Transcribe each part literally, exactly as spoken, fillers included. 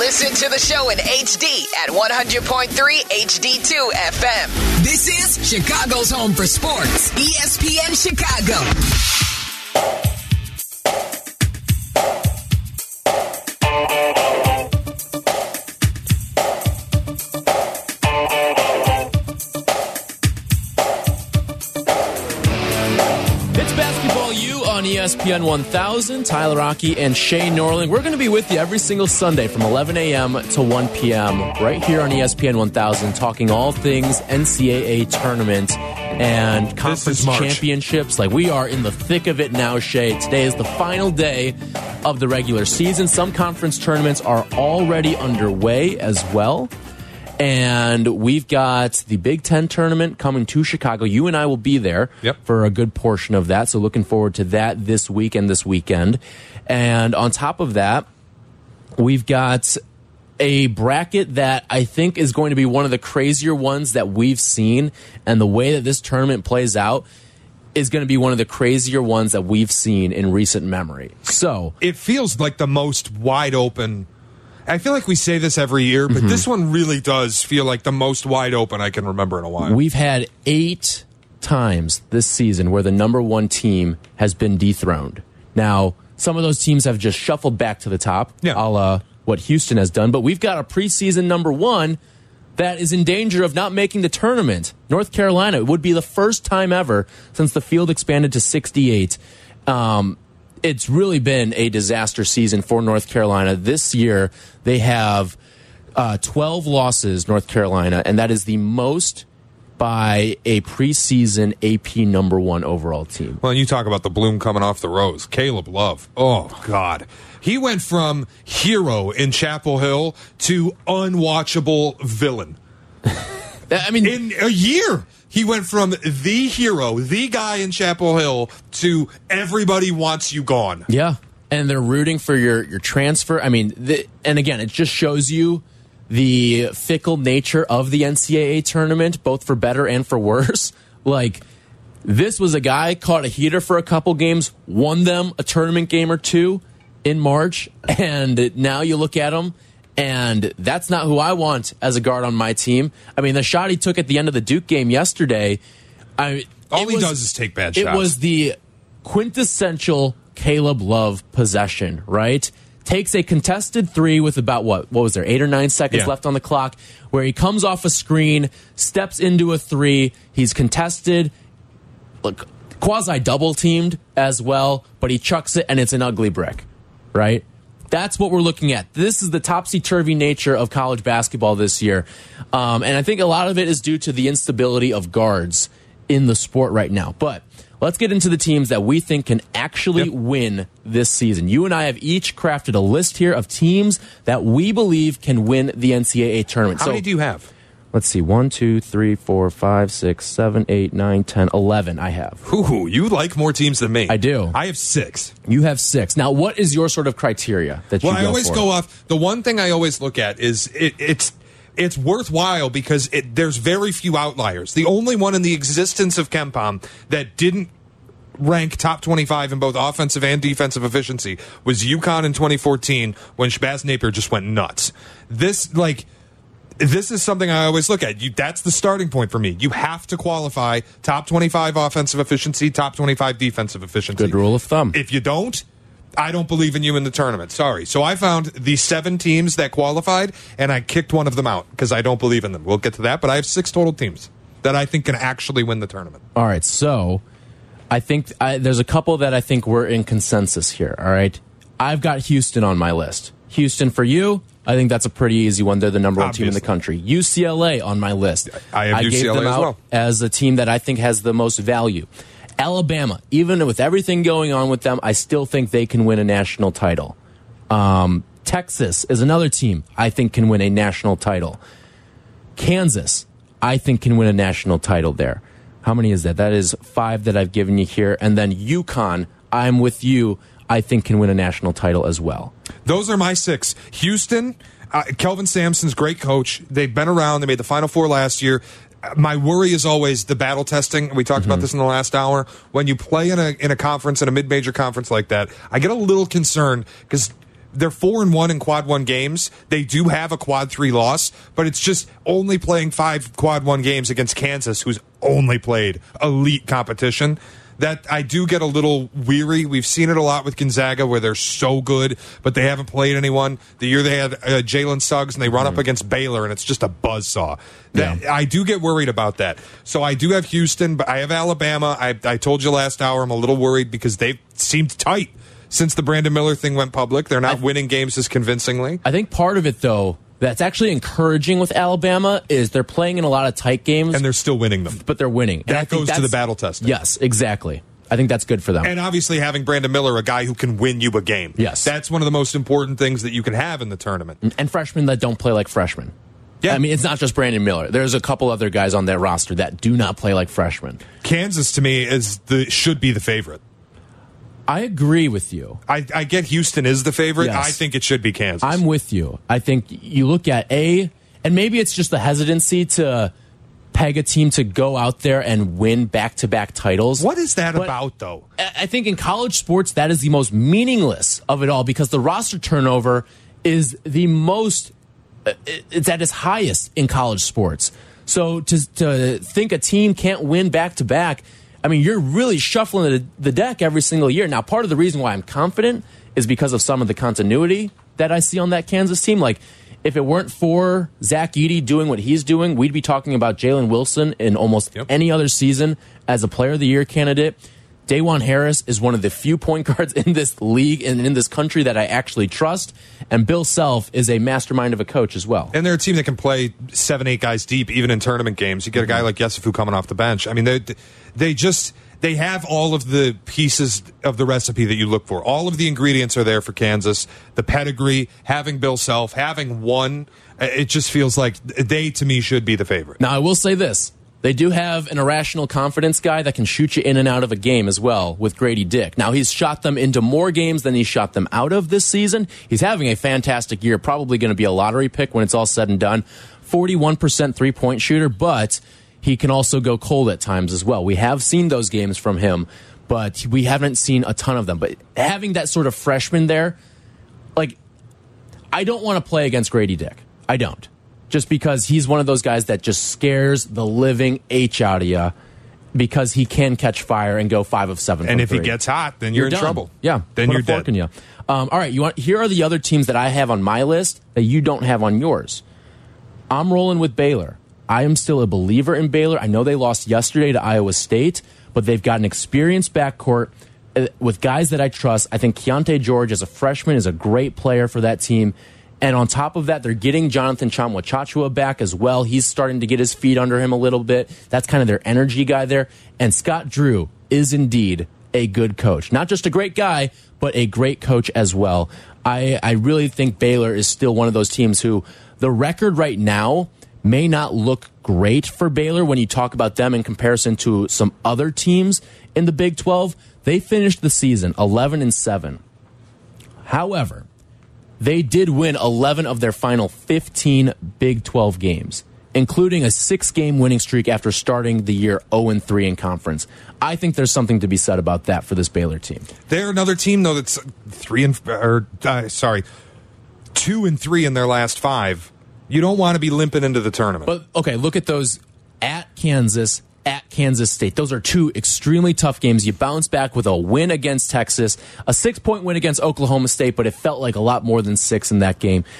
Listen to the show in H D at one hundred point three H D two F M. This is Chicago's home for sports, E S P N Chicago. On E S P N one thousand, Tyler Rocky and Shay Norling. We're going to be with you every single Sunday from eleven a.m. to one p.m. right here on E S P N one thousand, talking all things N C double A tournament and conference championships. Like, we are in the thick of it now, Shay. Today is the final day of the regular season. Some conference tournaments are already underway as well. And we've got the Big Ten tournament coming to Chicago. You and I will be there yep. for a good portion of that. So looking forward to that this week and this weekend. And on top of that, we've got a bracket that I think is going to be one of the crazier ones that we've seen. And the way that this tournament plays out is going to be one of the crazier ones that we've seen in recent memory. So it feels like the most wide open. I feel like we say this every year, but mm-hmm. this one really does feel like the most wide open I can remember in a while. We've had eight times this season where the number one team has been dethroned. Now, some of those teams have just shuffled back to the top, yeah. a la what Houston has done, but we've got a preseason number one that is in danger of not making the tournament. North Carolina, it would be the first time ever since the field expanded to sixty-eight. Um, It's really been a disaster season for North Carolina. This year, they have uh, twelve losses, North Carolina, and that is the most by a preseason A P number one overall team. Well, you talk about the bloom coming off the rose. Caleb Love. Oh, God. He went from hero in Chapel Hill to unwatchable villain. I mean, in a year. He went from the hero, the guy in Chapel Hill, to everybody wants you gone. Yeah, and they're rooting for your, your transfer. I mean, the, and again, it just shows you the fickle nature of the N C double A tournament, both for better and for worse. Like, this was a guy, caught a heater for a couple games, won them a tournament game or two in March, and now you look at him, and that's not who I want as a guard on my team. I mean, the shot he took at the end of the Duke game yesterday, I, all he was, does is take bad it shots. It was the quintessential Caleb Love possession, right? Takes a contested three with about, what, what was there, eight or nine seconds yeah. left on the clock, where he comes off a screen, steps into a three, he's contested, look, quasi-double teamed as well, but he chucks it, and it's an ugly brick, right? That's what we're looking at. This is the topsy-turvy nature of college basketball this year. Um, and I think a lot of it is due to the instability of guards in the sport right now. But let's get into the teams that we think can actually yep. win this season. You and I have each crafted a list here of teams that we believe can win the N C double A tournament. How so, many do you have? Let's see. One, two, three, four, five, six, seven, eight, nine, ten, eleven. I have. Ooh, you like more teams than me. I do. I have six. You have six. Now, what is your sort of criteria that you well, go I always for? go off. The one thing I always look at is it, it's it's worthwhile because it, there's very few outliers. The only one in the existence of KenPom that didn't rank top twenty-five in both offensive and defensive efficiency was UConn in twenty fourteen when Shabazz Napier just went nuts. This, like... This is something I always look at. You, that's the starting point for me. You have to qualify top twenty-five offensive efficiency, top twenty-five defensive efficiency. Good rule of thumb. If you don't, I don't believe in you in the tournament. Sorry. So I found the seven teams that qualified, and I kicked one of them out because I don't believe in them. We'll get to that, but I have six total teams that I think can actually win the tournament. All right, so I think I, there's a couple that I think we're in consensus here, all right? I've got Houston on my list. Houston for you, I think that's a pretty easy one. They're the number one Obviously. team in the country. U C L A on my list. I have I U C L A gave them as out well. as a team that I think has the most value. Alabama, even with everything going on with them, I still think they can win a national title. Um, Texas is another team I think can win a national title. Kansas, I think can win a national title there. How many is that? That is five that I've given you here. And then UConn, I'm with you, I think can win a national title as well. Those are my six. Houston, uh, Kelvin Sampson's great coach. They've been around. They made the Final Four last year. My worry is always the battle testing. We talked mm-hmm. about this in the last hour. When you play in a in a conference, in a mid-major conference like that, I get a little concerned because they're four and one in quad one games. They do have a quad three loss, but it's just only playing five quad one games against Kansas, who's only played elite competition. That I do get a little weary. We've seen it a lot with Gonzaga where they're so good, but they haven't played anyone. The year they had uh, Jalen Suggs and they run mm. up against Baylor and it's just a buzzsaw. That, yeah. I do get worried about that. So I do have Houston, but I have Alabama. I, I told you last hour I'm a little worried because they've seemed tight since the Brandon Miller thing went public. They're not th- winning games as convincingly. I think part of it, though, that's actually encouraging with Alabama is they're playing in a lot of tight games. And they're still winning them. But they're winning. That goes to the battle testing. Yes, exactly. I think that's good for them. And obviously having Brandon Miller, a guy who can win you a game. Yes. That's one of the most important things that you can have in the tournament. And freshmen that don't play like freshmen. Yeah. I mean, it's not just Brandon Miller. There's a couple other guys on that roster that do not play like freshmen. Kansas, to me, is the should be the favorite. I agree with you. I, I get Houston is the favorite. Yes. I think it should be Kansas. I'm with you. I think you look at A, and maybe it's just the hesitancy to peg a team to go out there and win back-to-back titles. What is that but about, though? I think in college sports, that is the most meaningless of it all because the roster turnover is the most, it's at its highest in college sports. So to, to think a team can't win back-to-back, I mean, you're really shuffling the, the deck every single year. Now, part of the reason why I'm confident is because of some of the continuity that I see on that Kansas team. Like, if it weren't for Zach Edey doing what he's doing, we'd be talking about Jalen Wilson in almost yep. any other season as a Player of the Year candidate. Dajuan Harris is one of the few point guards in this league and in this country that I actually trust. And Bill Self is a mastermind of a coach as well. And they're a team that can play seven, eight guys deep, even in tournament games. You get a guy like Yesufu coming off the bench. I mean, they they just they have all of the pieces of the recipe that you look for. All of the ingredients are there for Kansas. The pedigree, having Bill Self, having won, it just feels like they, to me, should be the favorite. Now, I will say this. They do have an irrational confidence guy that can shoot you in and out of a game as well with Grady Dick. Now, he's shot them into more games than he's shot them out of this season. He's having a fantastic year, probably going to be a lottery pick when it's all said and done. forty-one percent three-point shooter, but he can also go cold at times as well. We have seen those games from him, but we haven't seen a ton of them. But having that sort of freshman there, like, I don't want to play against Grady Dick. I don't. Just because he's one of those guys that just scares the living H out of you because he can catch fire and go five of seven. And if three. he gets hot, then you're, you're in done. trouble. Yeah, then put you're a fork dead. In you. Um, all right, you want? Here are the other teams that I have on my list that you don't have on yours. I'm rolling with Baylor. I am still a believer in Baylor. I know they lost yesterday to Iowa State, but they've got an experienced backcourt with guys that I trust. I think Keontae George as a freshman is a great player for that team. And on top of that, they're getting Jonathan Tchamwa-Tchatchoua back as well. He's starting to get his feet under him a little bit. That's kind of their energy guy there. And Scott Drew is indeed a good coach. Not just a great guy, but a great coach as well. I, I really think Baylor is still one of those teams who the record right now may not look great for Baylor when you talk about them in comparison to some other teams in the Big twelve. They finished the season eleven and seven. However, they did win eleven of their final fifteen Big twelve games, including a six-game winning streak after starting the year oh and three in conference. I think there's something to be said about that for this Baylor team. They're another team, though, that's three and or uh, sorry, two and three in their last five. You don't want to be limping into the tournament. But okay, look at those at Kansas, at Kansas State. Those are two extremely tough games. You bounce back with a win against Texas, a six-point win against Oklahoma State, but it felt like a lot more than six in that game.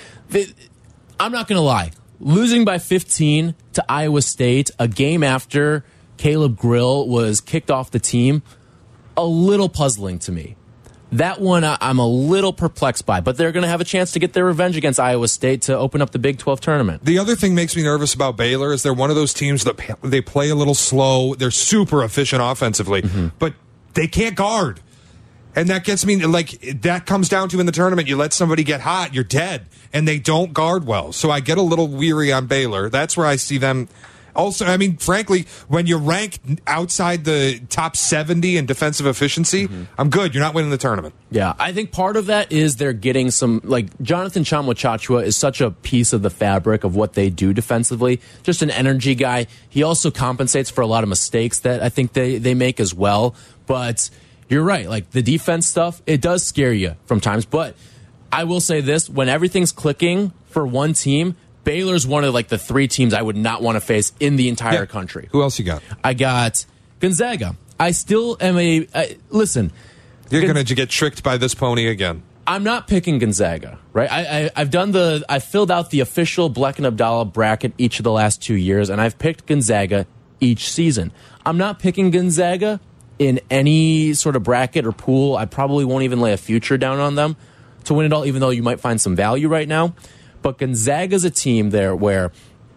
I'm not going to lie. Losing by fifteen to Iowa State, a game after Caleb Grill was kicked off the team, a little puzzling to me. That one I'm a little perplexed by, but they're going to have a chance to get their revenge against Iowa State to open up the Big twelve tournament. The other thing makes me nervous about Baylor is they're one of those teams that they play a little slow. They're super efficient offensively, mm-hmm. but they can't guard. And that gets me, like, that comes down to in the tournament, you let somebody get hot, you're dead. And they don't guard well. So I get a little weary on Baylor. That's where I see them. Also, I mean, frankly, when you rank outside the top seventy in defensive efficiency, mm-hmm. I'm good. You're not winning the tournament. Yeah, I think part of that is they're getting some, like, Jonathan Tchamwa-Tchatchoua is such a piece of the fabric of what they do defensively. Just an energy guy. He also compensates for a lot of mistakes that I think they, they make as well. But you're right. Like, the defense stuff, it does scare you from times. But I will say this, when everything's clicking for one team, Baylor's one of like the three teams I would not want to face in the entire Yeah. country. Who else you got? I got Gonzaga. I still am a I, listen. You're Gon- going to get tricked by this pony again. I'm not picking Gonzaga, right? I, I, I've done the, I filled out the official Bleck and Abdallah bracket each of the last two years, and I've picked Gonzaga each season. I'm not picking Gonzaga in any sort of bracket or pool. I probably won't even lay a future down on them to win it all, even though you might find some value right now. But Gonzaga's a team there where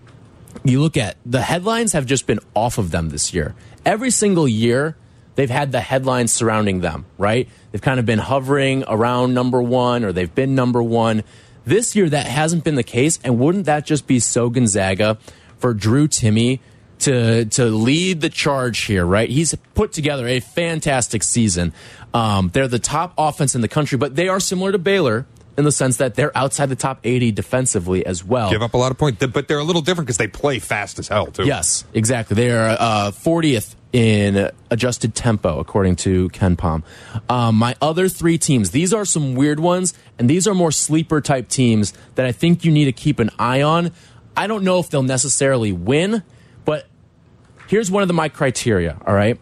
you look at the headlines have just been off of them this year. Every single year, they've had the headlines surrounding them, right? They've kind of been hovering around number one, or they've been number one. This year, that hasn't been the case, and wouldn't that just be so Gonzaga for Drew Timme to to lead the charge here, right? He's put together a fantastic season. Um, they're the top offense in the country, but they are similar to Baylor in the sense that they're outside the top eighty defensively as well. Give up a lot of points, but they're a little different because they play fast as hell, too. Yes, exactly. They are uh, fortieth in adjusted tempo, according to Ken Pom. Um, my other three teams, these are some weird ones, and these are more sleeper-type teams that I think you need to keep an eye on. I don't know if they'll necessarily win, but here's one of the, my criteria, all right?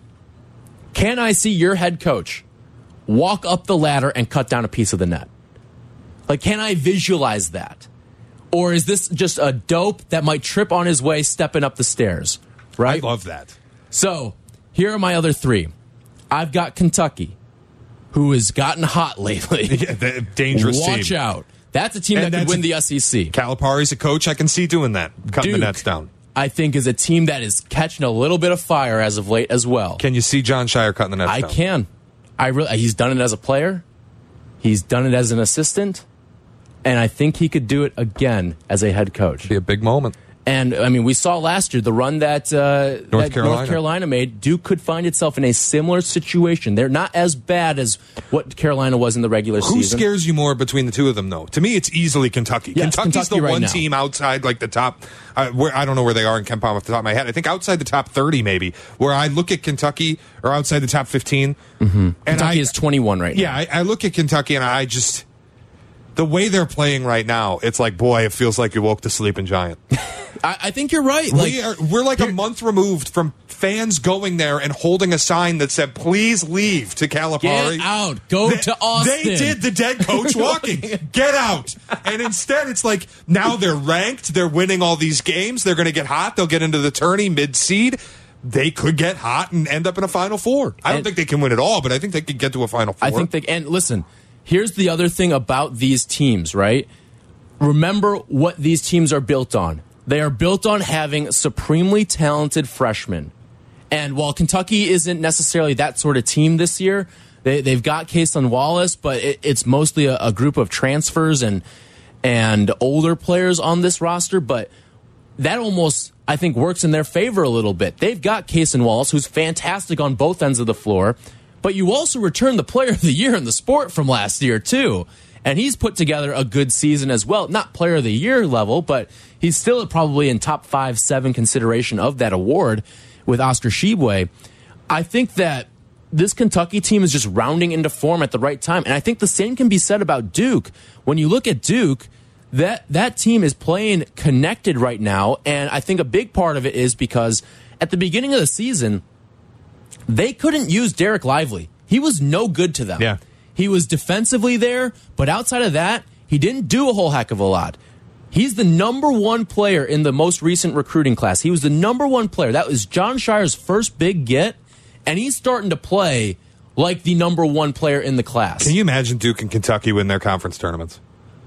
Can I see your head coach walk up the ladder and cut down a piece of the net? Like, can I visualize that? Or is this just a dope that might trip on his way stepping up the stairs, right? I love that. So, here are my other three. I've got Kentucky, who has gotten hot lately. Yeah, the dangerous Watch team. out. That's a team And that could that's win a- the S E C. Calipari's a coach. I can see doing that, cutting Duke, the nets down. I think, is a team that is catching a little bit of fire as of late as well. Can you see John Shire cutting the nets I down? can. I really. He's done it as a player. He's done it as an assistant. And I think he could do it again as a head coach. Be a big moment. And, I mean, we saw last year the run that, uh, North that Carolina. North Carolina made. Duke could find itself in a similar situation. They're not as bad as what Carolina was in the regular Who season. scares you more between the two of them, though? To me, it's easily Kentucky. Yes, Kentucky's Kentucky the right one now. team outside, like the top. Uh, where I don't know where they are in Ken Pom off the top of my head. I think outside the top thirty, maybe. Where I look at Kentucky or outside the top fifteen, mm-hmm. and Kentucky I, is twenty-one right yeah, now. I, I look at Kentucky and I just the way they're playing right now. It's like, boy, it feels like you woke the sleeping giant. I, I think you're right. Like, we are, we're like a month removed from fans going there and holding a sign that said, please leave to Calipari. get out. Go They- to Austin. They did the dead coach walking. Get out. And instead, it's like now they're ranked. They're winning all these games. They're going to get hot. They'll get into the tourney mid-seed. They could get hot and end up in a Final Four. I don't And- think they can win it all, but I think they could get to a Final Four. I think they and listen, here's the other thing about these teams, right? Remember what these teams are built on. They are built on having supremely talented freshmen. And while Kentucky isn't necessarily that sort of team this year, they, they've got Cason Wallace, but it, it's mostly a, a group of transfers and and older players on this roster. But that almost, I think, works in their favor a little bit. They've got Cason Wallace, who's fantastic on both ends of the floor, but you also return the player of the year in the sport from last year, too. And he's put together a good season as well. Not player of the year level, but he's still probably in top five, seven consideration of that award with Oscar Tshiebwe. I think that this Kentucky team is just rounding into form at the right time. And I think the same can be said about Duke. When you look at Duke, that, that team is playing connected right now. And I think a big part of it is because at the beginning of the season, they couldn't use Derek Lively. He was no good to them. Yeah. He was defensively there, but outside of that, he didn't do a whole heck of a lot. He's the number one player in the most recent recruiting class. He was the number one player. That was John Shire's first big get, and he's starting to play like the number one player in the class. Can you imagine Duke and Kentucky win their conference tournaments?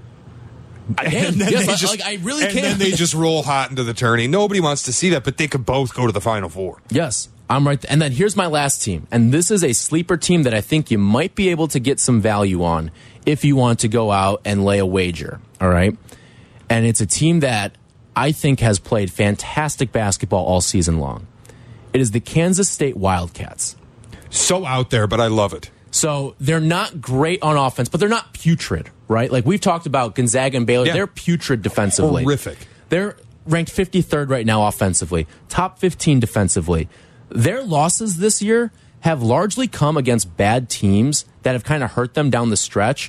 I can. And then Yes, they I- just- like, I really and can. then they just roll hot into the tourney. Nobody wants to see that, but they could both go to the Final Four. Yes, I'm right. And then here's my last team. And this is a sleeper team that I think you might be able to get some value on if you want to go out and lay a wager. All right. And it's a team that I think has played fantastic basketball all season long. It is the Kansas State Wildcats. So out there, but I love it. So they're not great on offense, but they're not putrid, right? Like we've talked about Gonzaga and Baylor. Yeah. They're putrid defensively. Horrific. They're ranked fifty-third right now offensively, top fifteen defensively. Their losses this year have largely come against bad teams that have kind of hurt them down the stretch.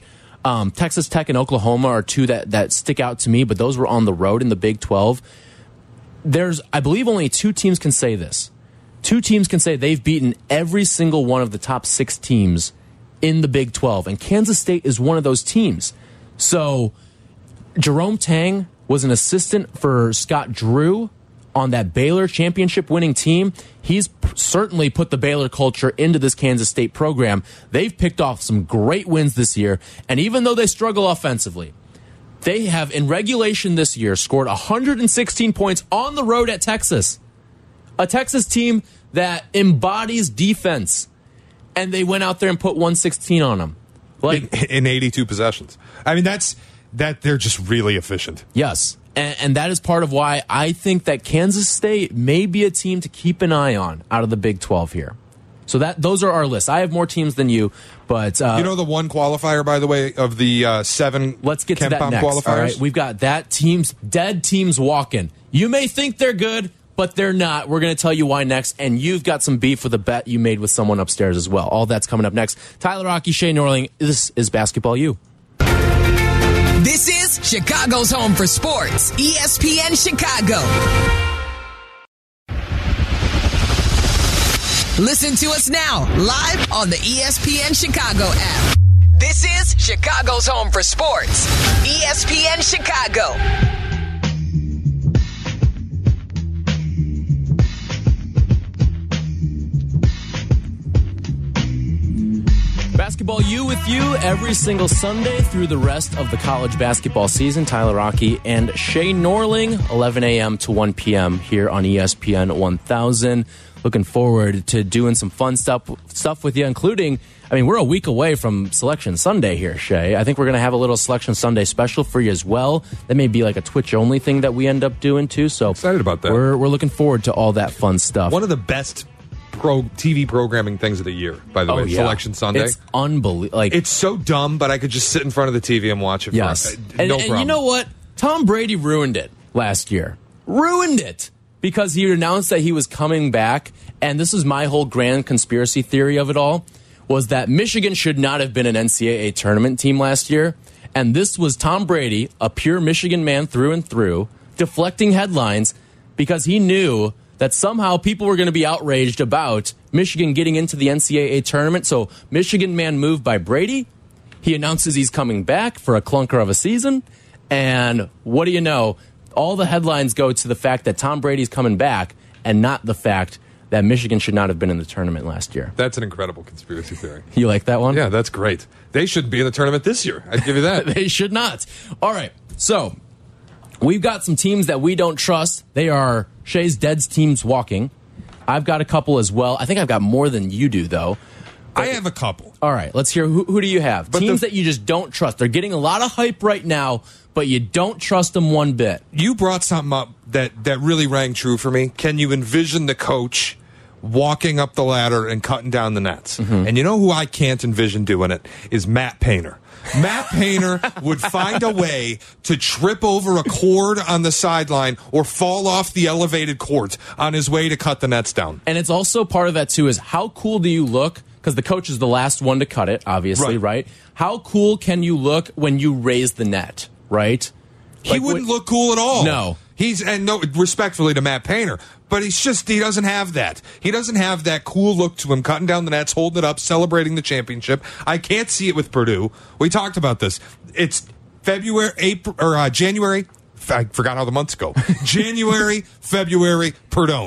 Um, Texas Tech and Oklahoma are two that, that stick out to me, but those were on the road in the Big twelve. There's, I believe, only two teams can say this. Two teams can say they've beaten every single one of the top six teams in the Big twelve, and Kansas State is one of those teams. So Jerome Tang was an assistant for Scott Drew on that Baylor championship winning team. He's certainly put the Baylor culture into this Kansas State program. They've picked off some great wins this year, and even though they struggle offensively, they have in regulation this year scored one hundred sixteen points on the road at Texas, a Texas team that embodies defense, and they went out there and put one sixteen on them. Like in, in eighty-two possessions. I mean, that's that they're just really efficient. Yes. And, and that is part of why I think that Kansas State may be a team to keep an eye on out of the Big twelve here. So that those are our lists. I have more teams than you, but uh, you know the one qualifier, by the way, of the uh, seven. Let's get to that KenPom next. qualifiers. All right, we've got that teams, dead teams walking. You may think they're good, but they're not. We're going to tell you why next, and you've got some beef with a bet you made with someone upstairs as well. All that's coming up next. Tyler Rocky, Shay Norling. This is Basketball U. This is Chicago's home for sports, E S P N Chicago. Listen to us now, live on the E S P N Chicago app. This is Chicago's home for sports, E S P N Chicago. Basketball U with you every single Sunday through the rest of the college basketball season. Tyler Rocky and Shay Norling, eleven a.m. to one p.m. here on E S P N one thousand. Looking forward to doing some fun stuff stuff with you, including, I mean, we're a week away from Selection Sunday here, Shay. I think we're going to have a little Selection Sunday special for you as well. That may be like a Twitch-only thing that we end up doing, too. So excited about that. We're, we're looking forward to all that fun stuff. One of the best pro T V programming things of the year, by the oh, way, yeah. Selection Sunday. It's unbelievable. Like, it's so dumb, but I could just sit in front of the T V and watch it. Yes. For, uh, and, no and problem. you know what? Tom Brady ruined it last year. Ruined it. Because he announced that he was coming back, and this is my whole grand conspiracy theory of it all, was that Michigan should not have been an N C double A tournament team last year, and this was Tom Brady, a pure Michigan man through and through, deflecting headlines because he knew that somehow people were going to be outraged about Michigan getting into the N C double A tournament. So Michigan man move by Brady. He announces he's coming back for a clunker of a season, and what do you know? All the headlines go to the fact that Tom Brady's coming back and not the fact that Michigan should not have been in the tournament last year. That's an incredible conspiracy theory. You like that one? Yeah, that's great. They shouldn't be in the tournament this year. I'd give you that. They should not. All right. So we've got some teams that we don't trust. They are Shay's Dead's teams walking. I've got a couple as well. I think I've got more than you do, though. I have a couple. All right. Let's hear. Who, who do you have? But teams the, that you just don't trust. They're getting a lot of hype right now, but you don't trust them one bit. You brought something up that, that really rang true for me. Can you envision the coach walking up the ladder and cutting down the nets? Mm-hmm. And you know who I can't envision doing it is Matt Painter. Matt Painter would find a way to trip over a cord on the sideline or fall off the elevated court on his way to cut the nets down. And it's also part of that, too, is how cool do you look? Because the coach is the last one to cut it, obviously, right. right? How cool can you look when you raise the net, right? He like, wouldn't when, look cool at all. No. He's, and no, respectfully to Matt Painter, but he's just, he doesn't have that. He doesn't have that cool look to him, cutting down the nets, holding it up, celebrating the championship. I can't see it with Purdue. We talked about this. It's February, April, or uh, January. I forgot how the months go. January, February, Purdue.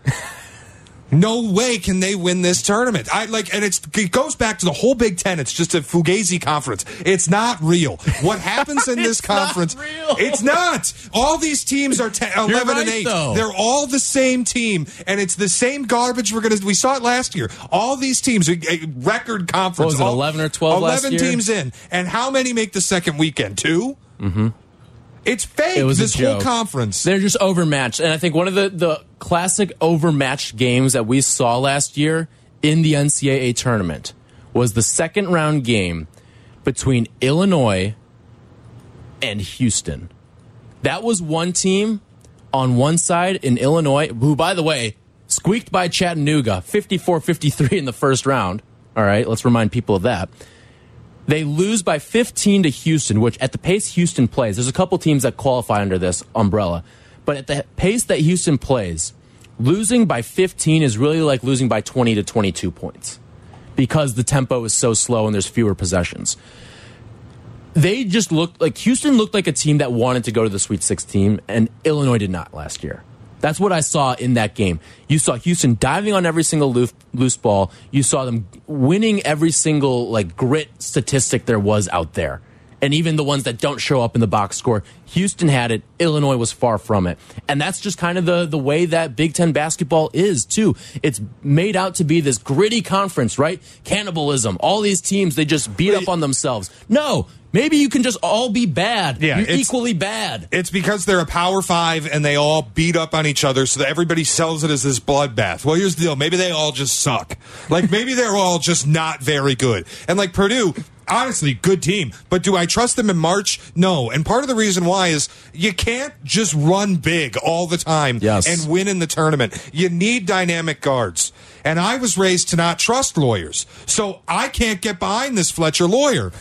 No way can they win this tournament. I like, and it's it goes back to the whole Big Ten. It's just a fugazi conference. It's not real. What happens in this conference? Not real. It's not. All these teams are ten, eleven right, and eight. though. They're all the same team, and it's the same garbage. We're gonna. We saw it last year. All these teams, a, a record conference. What was it, all, eleven or twelve last eleven year? teams in, and how many make the second weekend? Two. Mm-hmm. It's fake. It was this a joke. whole conference. They're just overmatched. And I think one of the, the classic overmatched games that we saw last year in the N C double A tournament was the second round game between Illinois and Houston. That was one team on one side in Illinois, who, by the way, squeaked by Chattanooga fifty-four fifty-three in the first round. All right, let's remind people of that. They lose by fifteen to Houston, which at the pace Houston plays, there's a couple teams that qualify under this umbrella. But at the pace that Houston plays, losing by fifteen is really like losing by twenty to twenty-two points because the tempo is so slow and there's fewer possessions. They just looked like Houston looked like a team that wanted to go to the Sweet sixteen, and Illinois did not last year. That's what I saw in that game. You saw Houston diving on every single loose, loose ball. You saw them winning every single like grit statistic there was out there. And even the ones that don't show up in the box score, Houston had it. Illinois was far from it. And that's just kind of the, the way that Big Ten basketball is, too. It's made out to be this gritty conference, right? Cannibalism. All these teams, they just beat up on themselves. No, maybe you can just all be bad. Yeah, You're equally bad. It's because they're a Power Five and they all beat up on each other so that everybody sells it as this bloodbath. Well, here's the deal. Maybe they all just suck. Like, maybe they're all just not very good. And like Purdue, honestly, good team. But do I trust them in March? No. And part of the reason why is you can't just run big all the time yes. and win in the tournament. You need dynamic guards. And I was raised to not trust lawyers. So I can't get behind this Fletcher lawyer.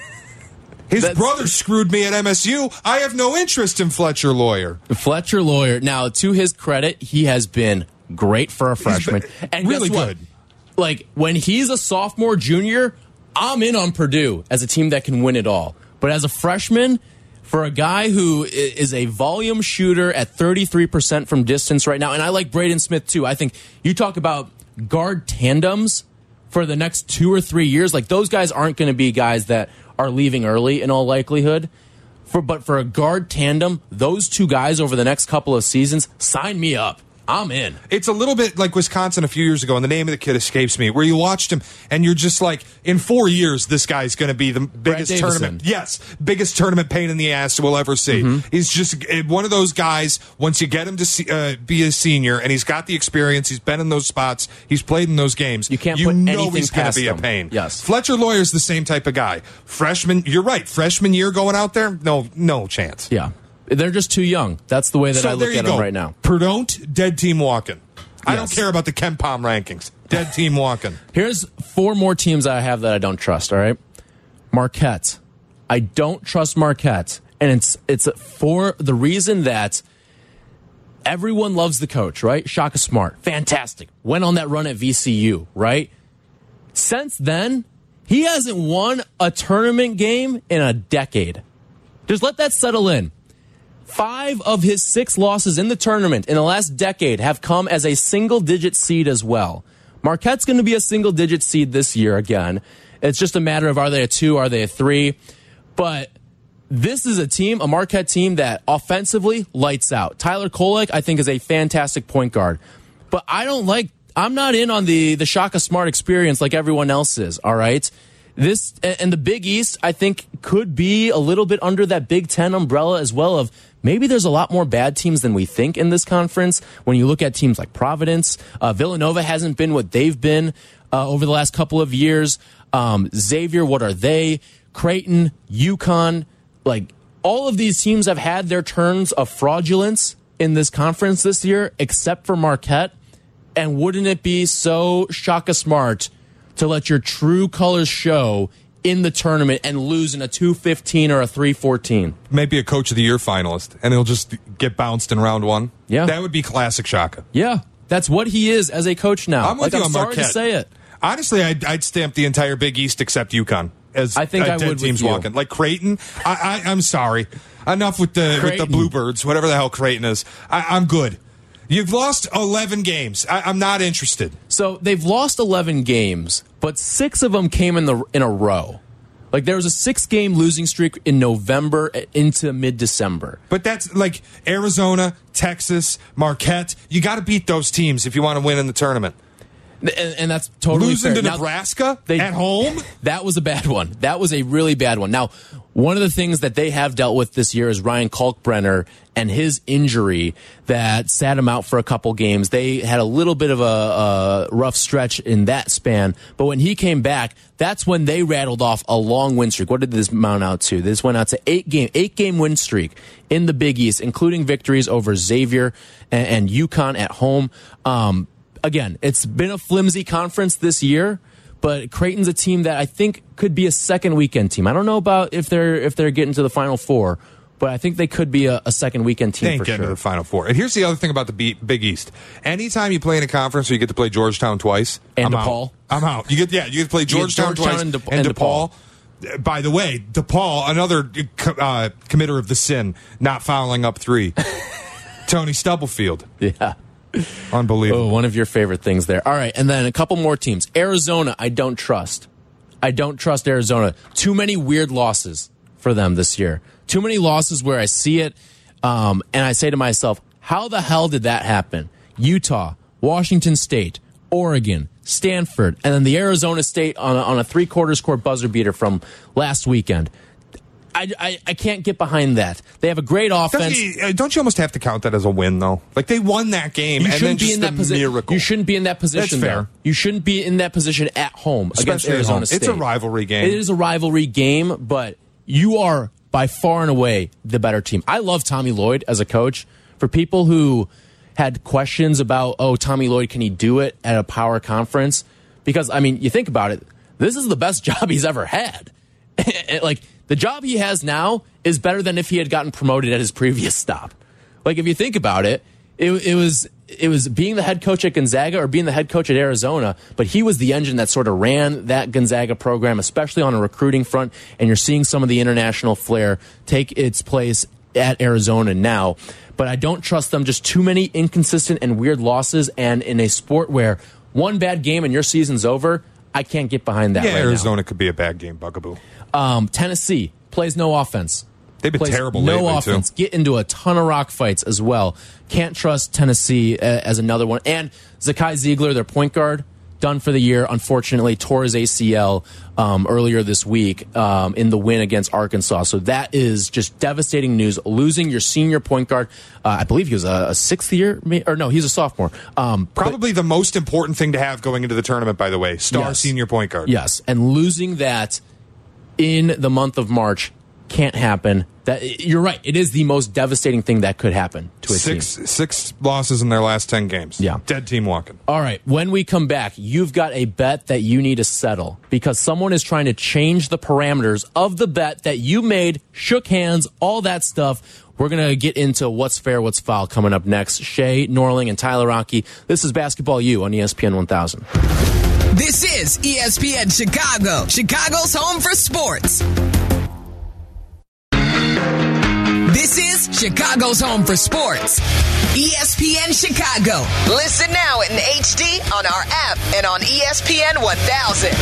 His That's, brother screwed me at M S U. I have no interest in Fletcher Lawyer. Fletcher Lawyer. Now, to his credit, he has been great for a freshman. And really guess what? good. Like, when he's a sophomore, junior, I'm in on Purdue as a team that can win it all. But as a freshman, for a guy who is a volume shooter at thirty-three percent from distance right now, and I like Braden Smith, too. I think you talk about guard tandems for the next two or three years. Like, those guys aren't going to be guys that are leaving early in all likelihood. For but for a guard tandem, those two guys over the next couple of seasons, sign me up. I'm in. It's a little bit like Wisconsin a few years ago, and the name of the kid escapes me, where you watched him and you're just like, in four years, this guy's going to be the biggest tournament. Yes, biggest tournament pain in the ass we'll ever see. Mm-hmm. He's just one of those guys, once you get him to see, uh, be a senior, and he's got the experience, he's been in those spots, he's played in those games. You can't you put know anything he's going to be them. a pain. Yes. Fletcher Lawyer's the same type of guy. Freshman, you're right, freshman year going out there, no, no chance. Yeah. They're just too young. That's the way that so I look at go. them right now. Perdon't, dead team walking. I Yes. don't care about the KenPom rankings. Dead team walking. Here's four more teams I have that I don't trust, all right? Marquette. I don't trust Marquette. And it's it's for the reason that everyone loves the coach, right? Shaka Smart. Fantastic. Went on that run at V C U, right? Since then, he hasn't won a tournament game in a decade. Just let that settle in. Five of his six losses in the tournament in the last decade have come as a single-digit seed as well. Marquette's going to be a single-digit seed this year again. It's just a matter of are they a two, are they a three? But this is a team, a Marquette team that offensively lights out. Tyler Kolek, I think, is a fantastic point guard. But I don't like, I'm not in on the, the Shaka Smart experience like everyone else is, all right? This, and the Big East, I think, could be a little bit under that Big Ten umbrella as well of maybe there's a lot more bad teams than we think in this conference. When you look at teams like Providence, uh, Villanova hasn't been what they've been uh, over the last couple of years. Um, Xavier, what are they? Creighton, UConn, like all of these teams have had their turns of fraudulence in this conference this year, except for Marquette. And wouldn't it be so Shaka Smart to let your true colors show in the tournament and lose in a two fifteen or a three fourteen? Maybe a Coach of the Year finalist, and he'll just get bounced in round one. Yeah. That would be classic Shaka. Yeah, that's what he is as a coach now. I'm with like, you I'm on sorry Marquette. to say it. Honestly, I'd, I'd stamp the entire Big East except UConn as I think uh, I dead would teams with you. walking. Like Creighton, I, I, I'm sorry. Enough with the with the Creighton. Bluebirds, whatever the hell Creighton is. I, I'm good. You've lost eleven games. I, I'm not interested. So they've lost eleven games, but six of them came in the in a row. Like there was a six-game losing streak in November into mid-December. But that's like Arizona, Texas, Marquette. You got to beat those teams if you want to win in the tournament. And, and that's totally Losing fair. to Now, Nebraska they, at home? That was a bad one. That was a really bad one. Now, one of the things that they have dealt with this year is Ryan Kalkbrenner and his injury that sat him out for a couple games. They had a little bit of a, a rough stretch in that span. But when he came back, that's when they rattled off a long win streak. What did this mount out to? This went out to eight game, eight game win streak in the Big East, including victories over Xavier and, and UConn at home. Um, Again, it's been a flimsy conference this year, but Creighton's a team that I think could be a second weekend team. I don't know about if they're if they're getting to the Final Four, but I think they could be a, a second weekend team They ain't for getting sure. to the Final Four. And here's the other thing about the B- Big East. Anytime you play in a conference where you get to play Georgetown twice, And I'm DePaul. out. I'm out. You get yeah, you get to play Georgetown, Georgetown twice and De- and and DePaul. By the way, DePaul, another uh, committer of the sin, not fouling up three. Tony Stubblefield. Yeah. Unbelievable. Oh, one of your favorite things there. All right, and then a couple more teams. Arizona, I don't trust. I don't trust Arizona. Too many weird losses for them this year. Too many losses where I see it, um, and I say to myself, how the hell did that happen? Utah, Washington State, Oregon, Stanford, and then the Arizona State on a, on a three-quarter score buzzer beater from last weekend. I, I, I can't get behind that. They have a great offense. Don't you, uh, don't you almost have to count that as a win, though? Like, they won that game, You and then shouldn't be just in that a position. miracle. You shouldn't be in that position. That's fair. There. You shouldn't be in that position at home against Especially at Arizona home. State. It's a rivalry game. It is a rivalry game, but you are by far and away the better team. I love Tommy Lloyd as a coach. For people who had questions about, oh, Tommy Lloyd, can he do it at a power conference? Because, I mean, you think about it, this is the best job he's ever had. Like, the job he has now is better than if he had gotten promoted at his previous stop. Like, if you think about it, it, it was it was being the head coach at Gonzaga or being the head coach at Arizona, but he was the engine that sort of ran that Gonzaga program, especially on a recruiting front, and you're seeing some of the international flair take its place at Arizona now. But I don't trust them. Just too many inconsistent and weird losses, and in a sport where one bad game and your season's over, I can't get behind that yeah, right Arizona now. could be a bad game, bugaboo. Um, Tennessee plays no offense. They've been Plays terrible no lately, offense. too. Get into a ton of rock fights as well. Can't trust Tennessee uh, as another one. And Zakai Ziegler, their point guard, done for the year. Unfortunately, tore his A C L um, earlier this week um, in the win against Arkansas. So that is just devastating news. Losing your senior point guard. Uh, I believe he was a, a sixth year, or no, he's a sophomore. Um, Probably the most important thing to have going into the tournament, by the way. Star Yes. senior point guard. Yes, and losing that in the month of March can't happen. That you're right. It is the most devastating thing that could happen to a Six team. six losses in their last ten games. Yeah. Dead team walking. All right, when we come back, you've got a bet that you need to settle because someone is trying to change the parameters of the bet that you made, shook hands, all that stuff. We're going to get into what's fair, what's foul coming up next. Shay Norling and Tyler Rocky. This is Basketball U on E S P N one thousand. This is E S P N Chicago, Chicago's home for sports. This is Chicago's home for sports. E S P N Chicago. Listen now in H D on our app and on E S P N one thousand.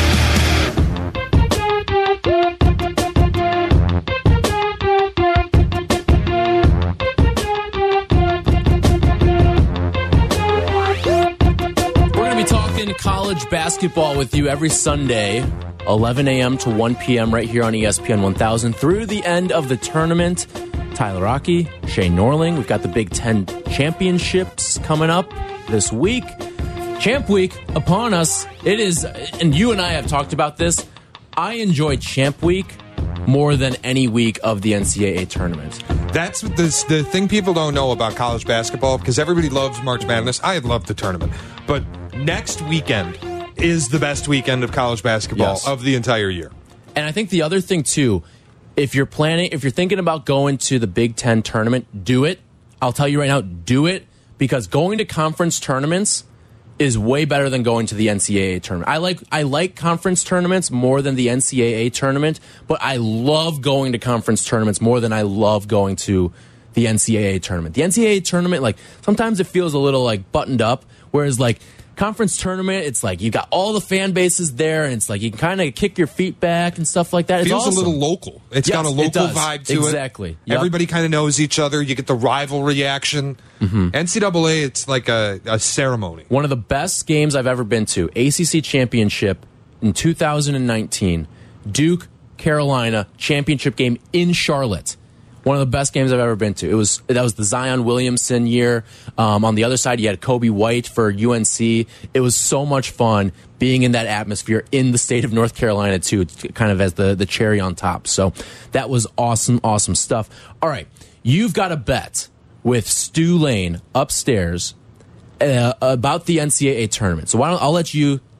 We're going to be talking college basketball with you every Sunday, eleven a.m. to one p.m. right here on E S P N one thousand through the end of the tournament. Tyler Rocky, Shay Norling. We've got the Big Ten championships coming up this week. Champ Week upon us. It is, and you and I have talked about this. I enjoy Champ Week more than any week of the N C double A tournament. That's the, the thing people don't know about college basketball because everybody loves March Madness. I love the tournament. But next weekend is the best weekend of college basketball Yes. of the entire year. And I think the other thing, too, if you're planning, if you're thinking about going to the Big Ten tournament, do it. I'll tell you right now, do it. Because going to conference tournaments is way better than going to the N C double A tournament. I like I like conference tournaments more than the N C double A tournament, but I love going to conference tournaments more than I love going to the N C double A tournament. The N C double A tournament, like, sometimes it feels a little like buttoned up, whereas like conference tournament, it's like you got all the fan bases there, and it's like you can kind of kick your feet back and stuff like that. It's Feels awesome. a little local. It's Yes, got a it local does. vibe to it. Exactly. Yep. Everybody kind of knows each other. You get the rivalry action. Mm-hmm. N C double A, it's like a, a ceremony. One of the best games I've ever been to, A C C Championship in two thousand nineteen, Duke, Carolina, championship game in Charlotte. One of the best games I've ever been to. It was that was the Zion Williamson year. Um, on the other side, you had Kobe White for U N C. It was so much fun being in that atmosphere in the state of North Carolina too, kind of as the the cherry on top. So that was awesome, awesome stuff. All right, you've got a bet with Stu Lane upstairs uh, about the N C double A tournament. So why don't I'll let you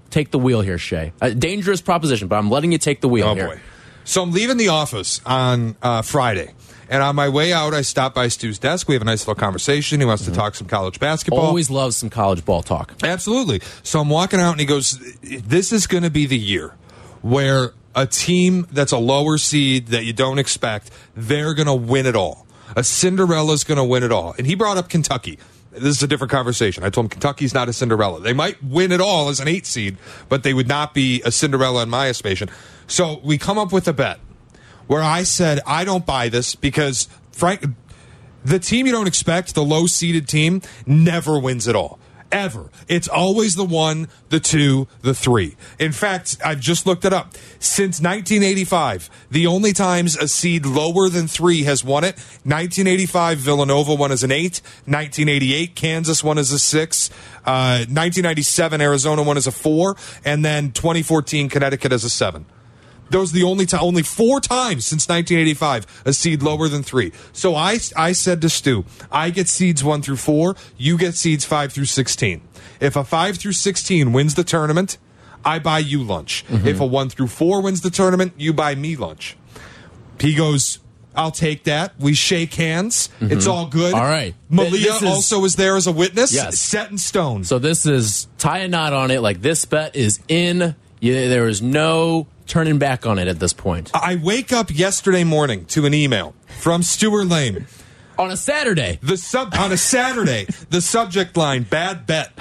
take the wheel here, Shay. A dangerous proposition, but I'm letting you take the wheel Oh, here. boy. So I'm leaving the office on uh, Friday. And on my way out, I stop by Stu's desk. We have a nice little conversation. He wants to talk some college basketball. Always loves some college ball talk. Absolutely. So I'm walking out, and he goes, this is going to be the year where a team that's a lower seed that you don't expect, they're going to win it all. A Cinderella's going to win it all. And he brought up Kentucky. This is a different conversation. I told him Kentucky's not a Cinderella. They might win it all as an eight seed, but they would not be a Cinderella in my estimation. So we come up with a bet where I said, I don't buy this because, Frank, the team you don't expect, the low-seeded team, never wins it all. Ever. It's always the one, the two, the three. In fact, I've just looked it up. Since nineteen eighty-five, the only times a seed lower than three has won it, nineteen eighty-five, Villanova won as an eight. nineteen eighty-eight, Kansas won as a six. Uh, nineteen ninety-seven, Arizona won as a four. And then twenty fourteen, Connecticut as a seven. Those are the only time, only four times since nineteen eighty-five a seed lower than three. So I, I said to Stu, I get seeds one through four, you get seeds five through sixteen. If a five through sixteen wins the tournament, I buy you lunch. Mm-hmm. If a one through four wins the tournament, you buy me lunch. He goes, I'll take that. We shake hands. Mm-hmm. It's all good. All right. Malia is, also is there as a witness. Yes. Set in stone. So this is tie a knot on it. Like this bet is in. Yeah, there is no turning back on it at this point. I wake up yesterday morning to an email from Stuart Lane. On a Saturday. The sub on a Saturday, the subject line, bad bet.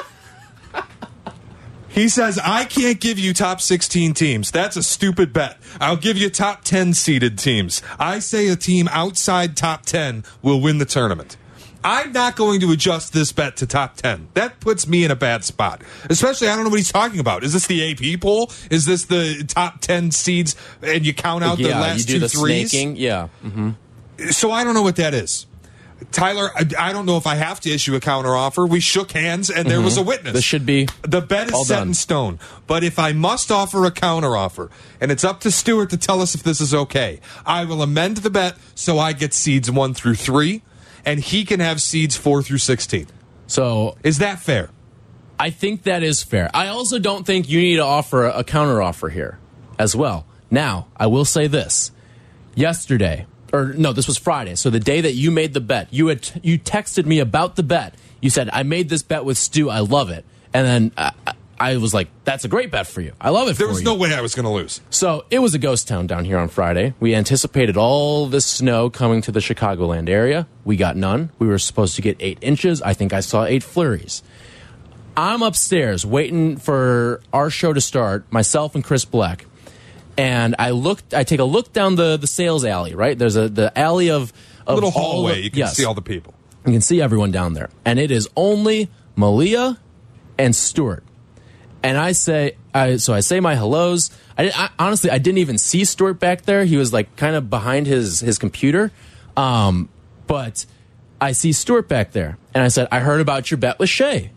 He says, I can't give you top sixteen teams. That's a stupid bet. I'll give you top ten seeded teams. I say a team outside top ten will win the tournament. I'm not going to adjust this bet to top ten. That puts me in a bad spot. Especially, I don't know what he's talking about. Is this the A P poll? Is this the top ten seeds and you count out yeah, the last you do two the threes? Snaking. Yeah. Mm-hmm. So I don't know what that is. Tyler, I, I don't know if I have to issue a counteroffer. We shook hands and there mm-hmm. was a witness. This should be The bet is set done. in stone. But if I must offer a counteroffer, and it's up to Stuart to tell us if this is okay, I will amend the bet so I get seeds one through three, and he can have seeds four through sixteen. So is that fair? I think that is fair. I also don't think you need to offer a, a counteroffer here as well. Now, I will say this. Yesterday, or no, this was Friday. So the day that you made the bet, you had you texted me about the bet. You said, I made this bet with Stu. I love it. And then I, I was like, that's a great bet for you. I love it for you. There was no way I was going to lose. So it was a ghost town down here on Friday. We anticipated all this snow coming to the Chicagoland area. We got none. We were supposed to get eight inches. I think I saw eight flurries. I'm upstairs waiting for our show to start, myself and Chris Black. And I looked. I take a look down the, the sales alley, right? There's a the alley of, of a little hallway. Of, you can yes, see all the people. You can see everyone down there. And it is only Malia and Stuart. And I say, I, so I say my hellos. I, I honestly, I didn't even see Stuart back there. He was like kind of behind his his computer. Um, but I see Stuart back there, and I said, I heard about your bet with Shay.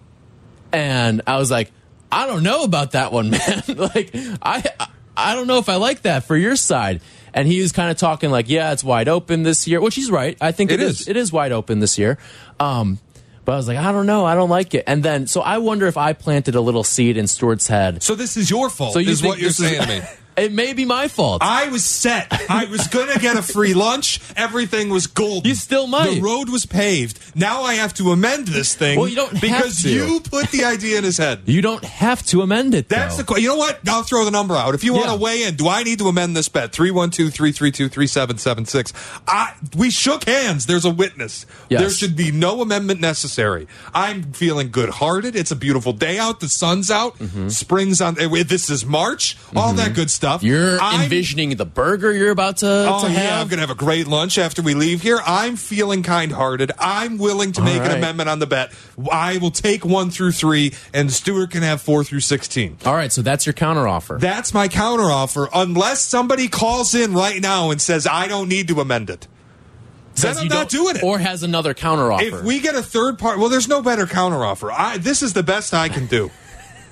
And I was like, I don't know about that one, man. like, I I don't know if I like that for your side. And he was kind of talking like, yeah, it's wide open this year, which he's right. I think it, it is. is. It is wide open this year. Um, But I was like, I don't know. I don't like it. And then, so I wonder if I planted a little seed in Stuart's head. So this is your fault, so you is what you're is, saying to me. It may be my fault. I was set. I was going to get a free lunch. Everything was golden. You still might. The road was paved. Now I have to amend this thing. Well, you don't have because to. you put the idea in his head. You don't have to amend it, That's though. the. You know what? I'll throw the number out. If you want Yeah. to weigh in, do I need to amend this bet? three one two, three three two, three seven seven six. I, we shook hands. There's a witness. Yes. There should be no amendment necessary. I'm feeling good-hearted. It's a beautiful day out. The sun's out. Mm-hmm. Spring's on. This is March. Mm-hmm. All that good stuff. You're I'm, envisioning the burger you're about to, oh, to have. Yeah, I'm going to have a great lunch after we leave here. I'm feeling kind-hearted. I'm willing to make right. an amendment on the bet. I will take one through three, and Stuart can have four through sixteen. All right, so that's your counteroffer. That's my counteroffer, unless somebody calls in right now and says, I don't need to amend it. Says then I'm you not don't- doing it. Or has another counteroffer. If we get a third part, well, there's no better counteroffer. I, this is the best I can do.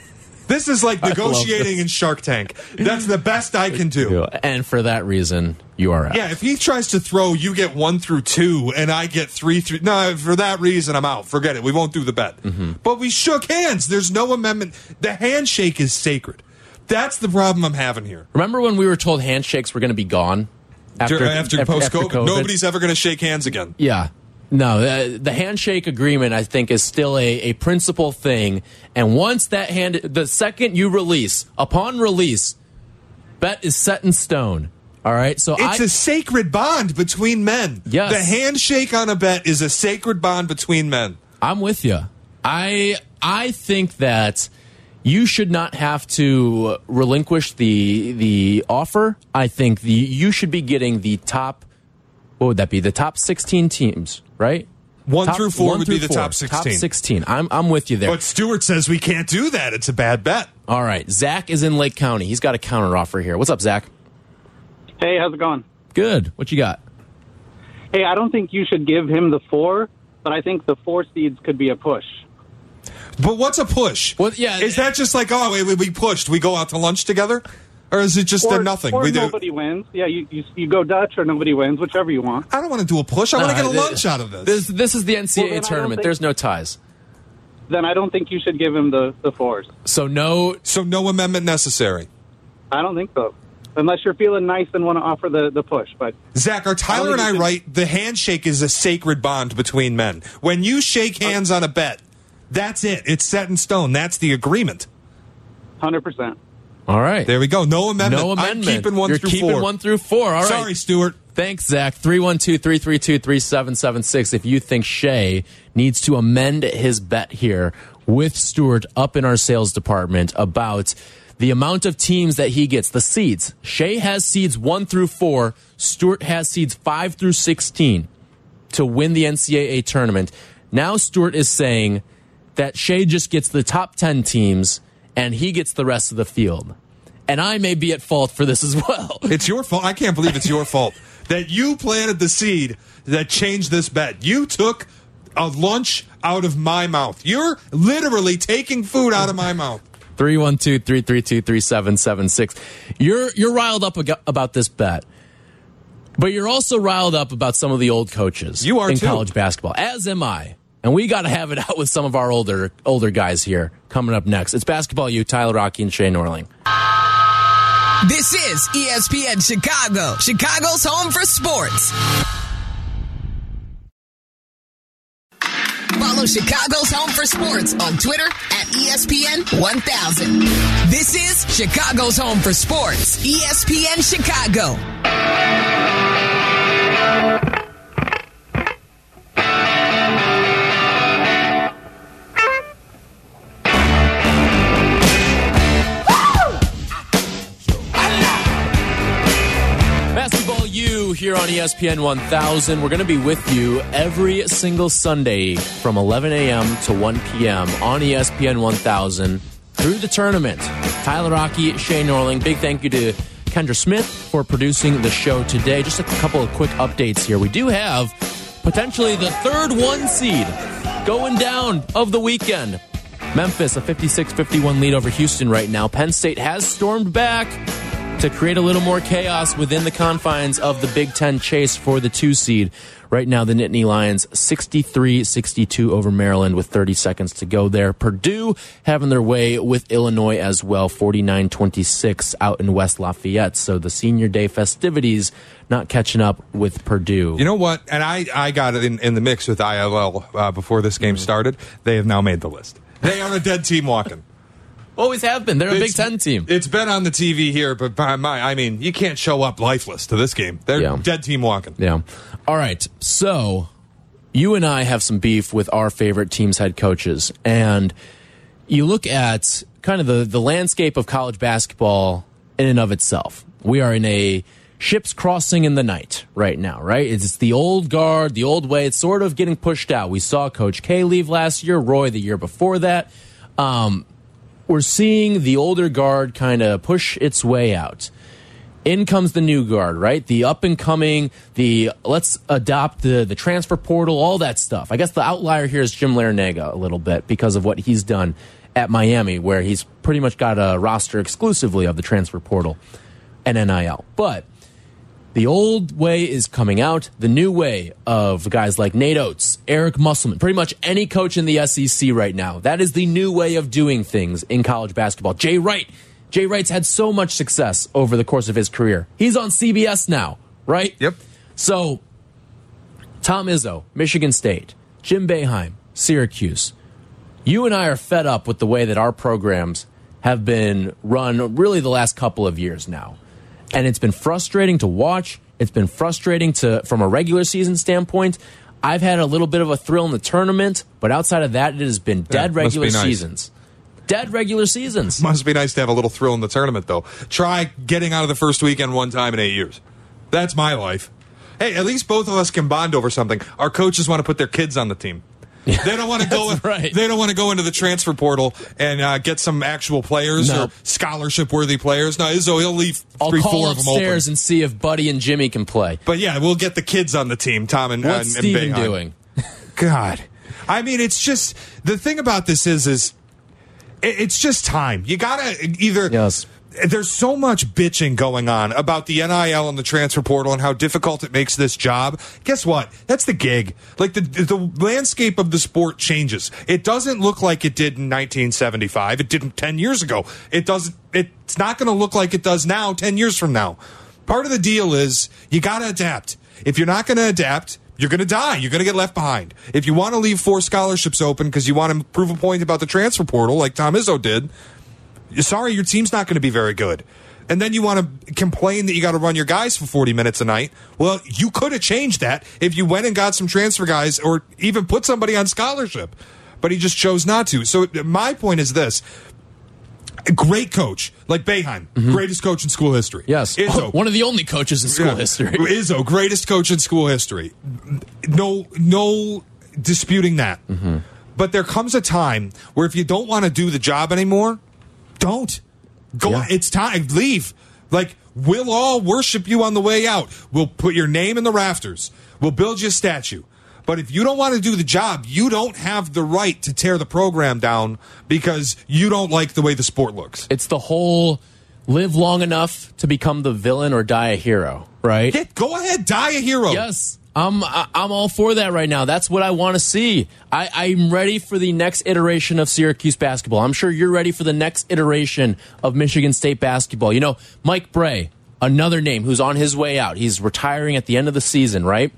This is like negotiating in Shark Tank. That's the best I can do. And for that reason, you are out. Yeah, if he tries to throw, you get one through two, and I get three through. No, for that reason, I'm out. Forget it. We won't do the bet. Mm-hmm. But we shook hands. There's no amendment. The handshake is sacred. That's the problem I'm having here. Remember when we were told handshakes were going to be gone? After, after, after post-COVID? Nobody's ever going to shake hands again. Yeah. No, the, the handshake agreement, I think, is still a, a principal thing. And once that hand, the second you release, upon release, bet is set in stone. All right? So It's I, a sacred bond between men. Yes. The handshake on a bet is a sacred bond between men. I'm with you. I I think that you should not have to relinquish the the offer. I think the you should be getting the top, what would that be? The top sixteen teams, right? One top, through four one would through be the four. top sixteen. Top sixteen. I'm I'm with you there. But Stewart says we can't do that. It's a bad bet. All right. Zach is in Lake County. He's got a counter offer here. What's up, Zach? Hey, how's it going? Good. What you got? Hey, I don't think you should give him the four, but I think the four seeds could be a push. But what's a push? Well, yeah, is that just like, oh, we, we pushed, we go out to lunch together? Or is it just or, a nothing? Or we nobody do... wins. Yeah, you, you you go Dutch or nobody wins, whichever you want. I don't want to do a push. I want to No, get a th- lunch out of this. This this is the N C A A Well, tournament. think- There's no ties. Then I don't think you should give him the, the fours. So no. So no amendment necessary. I don't think so. Unless you're feeling nice and want to offer the, the push. But Zach, are Tyler and I should- right? The handshake is a sacred bond between men. When you shake hands on a bet, that's it. It's set in stone. That's the agreement. one hundred percent. All right. There we go. No amendment. No amendment. I'm keeping one You're through keeping four. one through four. All right. Sorry, Stewart. Thanks, Zach. three one two, three three two, three seven seven six if you think Shea needs to amend his bet here with Stewart up in our sales department about the amount of teams that he gets, the seeds. Shea has seeds one through four. Stewart has seeds five through sixteen to win the N C A A tournament. Now Stewart is saying that Shea just gets the top ten teams and he gets the rest of the field. And I may be at fault for this as well. It's your fault. I can't believe it's your fault that you planted the seed that changed this bet. You took a lunch out of my mouth. You're literally taking food out of my mouth. three one two, three three two, three seven seven six. You're you're riled up ag- about this bet. But you're also riled up about some of the old coaches You are in too. college basketball, as am I. And we got to have it out with some of our older older guys here coming up next. It's Basketball U, Tyler Rocky and Shea Norling. This is E S P N Chicago, Chicago's home for sports. Follow Chicago's home for sports on Twitter at E S P N one thousand. This is Chicago's home for sports, E S P N Chicago. Basketball U here on E S P N one thousand. We're going to be with you every single Sunday from eleven a.m. to one p.m. on E S P N one thousand through the tournament. Tyler Rocky, Shea Norling. Big thank you to Kendra Smith for producing the show today. Just a couple of quick updates here. We do have potentially the third one seed going down of the weekend. Memphis, a fifty-six fifty-one lead over Houston right now. Penn State has stormed back to create a little more chaos within the confines of the Big Ten chase for the two seed. Right now, the Nittany Lions sixty-three sixty-two over Maryland with thirty seconds to go there. Purdue having their way with Illinois as well, forty-nine twenty-six out in West Lafayette. So the senior day festivities not catching up with Purdue. You know what? And I, I got it in, in the mix with I L L uh, before this game started. They have now made the list. They are a dead team walking. Always have been. They're a Big It's- Ten team. It's been on the T V here, but by my, I mean, you can't show up lifeless to this game. They're Yeah. dead team walking. Yeah. All right. So you and I have some beef with our favorite team's head coaches. And you look at kind of the, the landscape of college basketball in and of itself. We are in a ship's crossing in the night right now, right? It's the old guard, the old way. It's sort of getting pushed out. We saw Coach K leave last year, Roy the year before that. Um, we're seeing the older guard kind of push its way out. in comes the new guard, right? The up and coming, the let's adopt the the transfer portal, all that stuff. I guess the outlier here is Jim Larrañaga a little bit because of what he's done at Miami, where he's pretty much got a roster exclusively of the transfer portal and N I L. But the old way is coming out. The new way of guys like Nate Oates, Eric Musselman, pretty much any coach in the S E C right now. That is the new way of doing things in college basketball. Jay Wright. Jay Wright's had so much success over the course of his career. He's on C B S now, right? Yep. So, Tom Izzo, Michigan State, Jim Boeheim, Syracuse. You and I are fed up with the way that our programs have been run really the last couple of years now. And it's been frustrating to watch. It's been frustrating to from a regular season standpoint. I've had a little bit of a thrill in the tournament, but outside of that, it has been dead yeah, regular nice. seasons. Dead regular seasons. Must be nice to have a little thrill in the tournament, though. Try getting out of the first weekend one time in eight years. That's my life. Hey, at least both of us can bond over something. Our coaches want to put their kids on the team. They don't want to go. Right. They don't want to go into the transfer portal and uh, get some actual players No. or scholarship-worthy players. No, Izzo, he'll leave I'll three, call four of them open. upstairs and see if Buddy and Jimmy can play. But yeah, we'll get the kids on the team. Tom and What's and, and Steven Boeheim. doing? God, I mean, it's just the thing about this is is it, it's just time. You gotta either. Yes. There's so much bitching going on about the N I L and the transfer portal and how difficult it makes this job. Guess what? That's the gig. Like the the landscape of the sport changes. It doesn't look like it did in nineteen seventy-five. It didn't ten years ago. It doesn't. It's not going to look like it does now ten years from now. Part of the deal is you got to adapt. If you're not going to adapt, you're going to die. You're going to get left behind. If you want to leave four scholarships open because you want to prove a point about the transfer portal like Tom Izzo did, sorry, your team's not going to be very good. And then you want to complain that you got to run your guys for forty minutes a night. Well, you could have changed that if you went and got some transfer guys or even put somebody on scholarship. But he just chose not to. So my point is this. A great coach, like Boeheim, mm-hmm. greatest coach in school history. Yes. Izzo, one of the only coaches in school yeah. history. Izzo, greatest coach in school history. No, no disputing that. Mm-hmm. But there comes a time where if you don't want to do the job anymore, don't. Go. Yeah. It's time. Leave. Like, we'll all worship you on the way out. We'll put your name in the rafters. We'll build you a statue. But if you don't want to do the job, you don't have the right to tear the program down because you don't like the way the sport looks. It's the whole live long enough to become the villain or die a hero, right? Yeah, go ahead, die a hero. Yes. I'm I'm all for that right now. That's what I want to see. I, I'm ready for the next iteration of Syracuse basketball. I'm sure you're ready for the next iteration of Michigan State basketball. You know, Mike Bray, another name who's on his way out. He's retiring at the end of the season, right?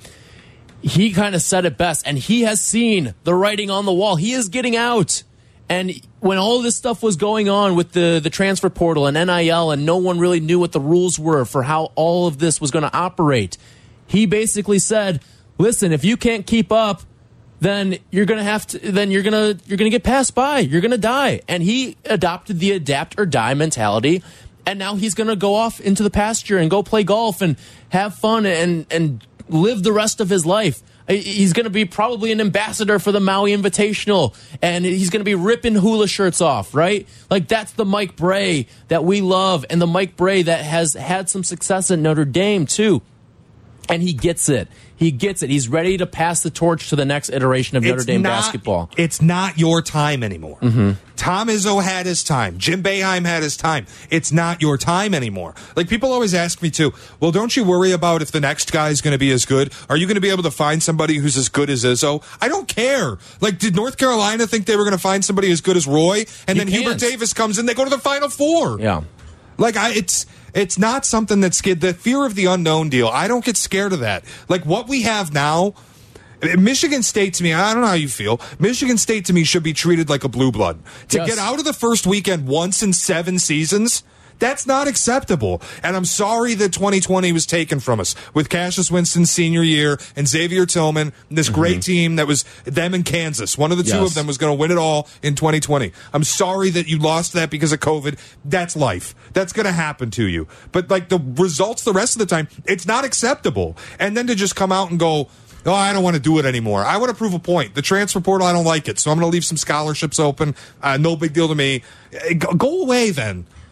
He kind of said it best, and he has seen the writing on the wall. He is getting out. And when all this stuff was going on with the, the transfer portal and N I L, and no one really knew what the rules were for how all of this was going to operate, he basically said, listen, if you can't keep up, then you're going to have to, then you're going to, you're going to get passed by. You're going to die. And he adopted the adapt or die mentality. And now he's going to go off into the pasture and go play golf and have fun and, and live the rest of his life. He's going to be probably an ambassador for the Maui Invitational, and he's going to be ripping hula shirts off, right? Like, that's the Mike Bray that we love, and the Mike Bray that has had some success at Notre Dame, too. And he gets it. He gets it. He's ready to pass the torch to the next iteration of Notre It's Dame not, basketball. It's not your time anymore. Mm-hmm. Tom Izzo had his time. Jim Boeheim had his time. It's not your time anymore. Like, people always ask me, too, well, don't you worry about if the next guy is going to be as good? Are you going to be able to find somebody who's as good as Izzo? I don't care. Like, did North Carolina think they were going to find somebody as good as Roy? And You then can't. Hubert Davis comes in, they go to the Final Four. Yeah. Like, I, it's it's not something that's scared. The fear of the unknown deal, I don't get scared of that. Like, what we have now, Michigan State to me, I don't know how you feel. Michigan State to me should be treated like a blue blood. To Yes. get out of the first weekend once in seven seasons, that's not acceptable. And I'm sorry that twenty twenty was taken from us with Cassius Winston's senior year and Xavier Tillman, this mm-hmm. great team that was them in Kansas. One of the two Yes. of them was going to win it all in twenty twenty. I'm sorry that you lost that because of COVID. That's life. That's going to happen to you. But like the results the rest of the time, it's not acceptable. And then to just come out and go, oh, I don't want to do it anymore. I want to prove a point. The transfer portal, I don't like it. So I'm going to leave some scholarships open. Uh, no big deal to me. Go, go away then.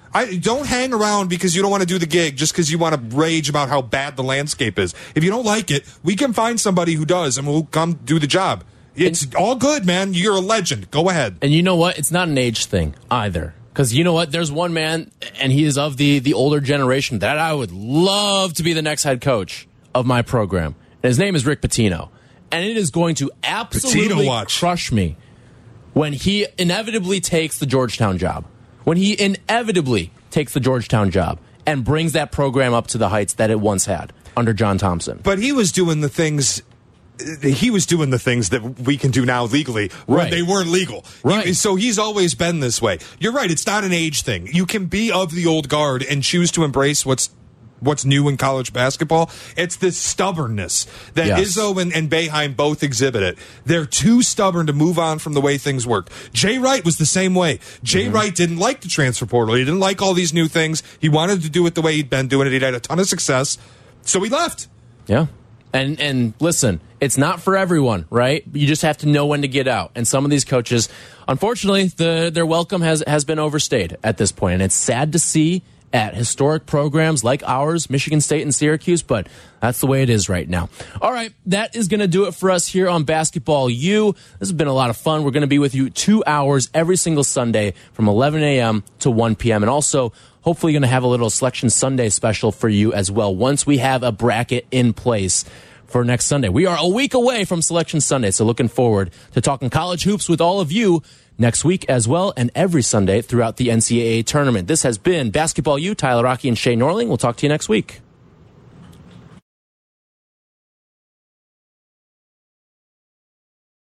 I don't hang around because you don't want to do the gig, just because you want to rage about how bad the landscape is. If you don't like it, we can find somebody who does, and we'll come do the job. It's and, all good, man. You're a legend. Go ahead. And you know what? It's not an age thing either. Because you know what? There's one man, and he is of the, the older generation, that I would love to be the next head coach of my program. And his name is Rick Pitino. And it is going to absolutely crush me when he inevitably takes the Georgetown job. When he inevitably takes the Georgetown job and brings that program up to the heights that it once had under John Thompson. But he was doing the things... He was doing the things that we can do now legally when right. they weren't legal. Right. He, so he's always been this way. You're right. It's not an age thing. You can be of the old guard and choose to embrace what's what's new in college basketball. It's this stubbornness that yes. Izzo and, and Boeheim both exhibit it. They're too stubborn to move on from the way things work. Jay Wright was the same way. Jay mm-hmm. Wright didn't like the transfer portal. He didn't like all these new things. He wanted to do it the way he'd been doing it. He'd had a ton of success. So he left. Yeah. And and listen, it's not for everyone, right? You just have to know when to get out. And some of these coaches, unfortunately, the, their welcome has, has been overstayed at this point. And it's sad to see at historic programs like ours, Michigan State and Syracuse, but that's the way it is right now. All right, that is going to do it for us here on Basketball U. This has been a lot of fun. We're going to be with you two hours every single Sunday from eleven a.m. to one p.m. And also, hopefully going to have a little Selection Sunday special for you as well once we have a bracket in place for next Sunday. We are a week away from Selection Sunday, so looking forward to talking college hoops with all of you next week as well, and every Sunday throughout the N C double A tournament. This has been Basketball U. Tyler Rocky and Shay Norling. We'll talk to you next week.